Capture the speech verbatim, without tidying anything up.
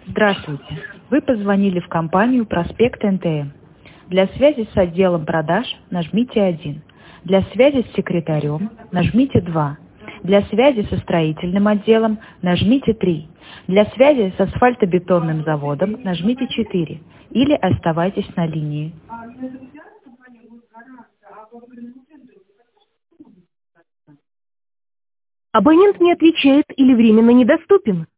Здравствуйте. Вы позвонили в компанию «Проспект эн тэ эм». Для связи с отделом продаж нажмите один. Для связи с секретарем нажмите два. Для связи со строительным отделом нажмите три. Для связи с асфальтобетонным заводом нажмите четыре. Или оставайтесь на линии. Абонент не отвечает или временно недоступен.